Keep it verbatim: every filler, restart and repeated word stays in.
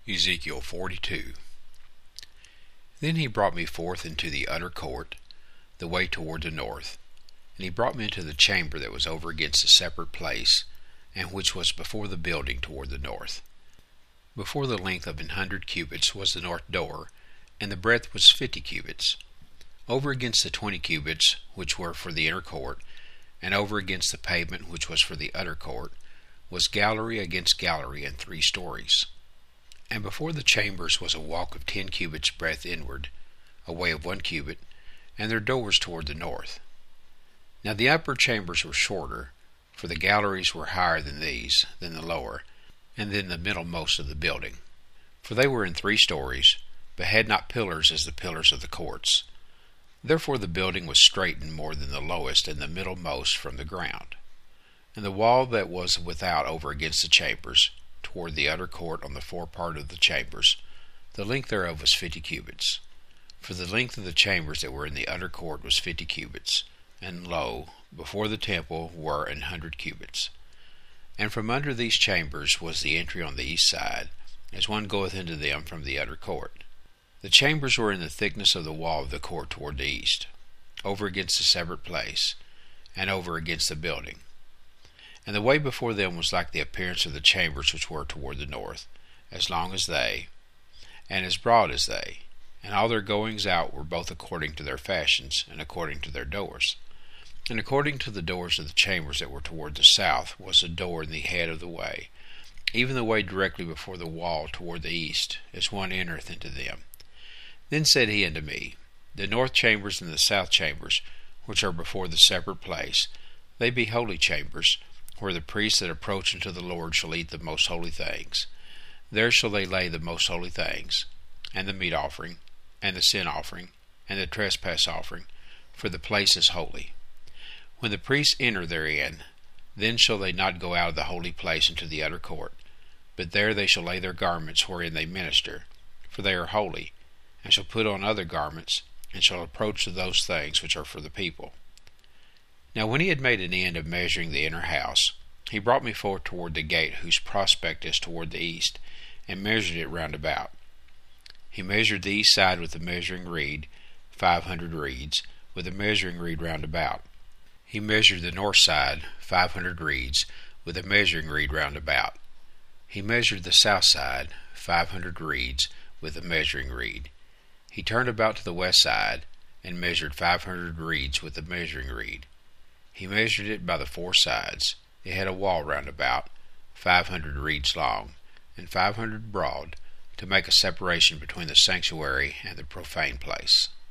Ezekiel forty-two. Then he brought me forth into the utter court, the way toward the north. And he brought me into the chamber that was over against a separate place, and which was before the building toward the north. Before the length of an hundred cubits was the north door, and the breadth was fifty cubits. Over against the twenty cubits which were for the inner court, and over against the pavement which was for the utter court, was gallery against gallery in three stories. And before the chambers was a walk of ten cubits breadth inward, a way of one cubit, and their doors toward the north. Now the upper chambers were shorter, for the galleries were higher than these, than the lower, and than the middlemost of the building. For they were in three stories, but had not pillars as the pillars of the courts. Therefore the building was straitened more than the lowest and the middlemost from the ground. And the wall that was without over against the chambers, toward the utter court on the forepart of the chambers, the length thereof was fifty cubits. For the length of the chambers that were in the utter court was fifty cubits, and lo, before the temple were an hundred cubits. And from under these chambers was the entry on the east side, as one goeth into them from the utter court. The chambers were in the thickness of the wall of the court toward the east, over against the separate place, and over against the building. And the way before them was like the appearance of the chambers which were toward the north, as long as they, and as broad as they, and all their goings out were both according to their fashions, and according to their doors. And according to the doors of the chambers that were toward the south was a door in the head of the way, even the way directly before the wall toward the east, as one entereth into them. Then said he unto me, The north chambers and the south chambers, which are before the separate place, they be holy chambers, where the priests that approach unto the Lord shall eat the most holy things. There shall they lay the most holy things, and the meat offering, and the sin offering, and the trespass offering, for the place is holy. When the priests enter therein, then shall they not go out of the holy place into the utter court, but there they shall lay their garments wherein they minister, for they are holy, and shall put on other garments, and shall approach to those things which are for the people. Now when he had made an end of measuring the inner house, he brought me forth toward the gate whose prospect is toward the east, and measured it round about. He measured the east side with the measuring reed, five hundred reeds, with the measuring reed round about. He measured the north side, five hundred reeds, with the measuring reed round about. He measured the south side, five hundred reeds, with the measuring reed. He turned about to the west side, and measured five hundred reeds with the measuring reed. He measured it by the four sides. It had a wall round about, five hundred reeds long, and five hundred broad, to make a separation between the sanctuary and the profane place.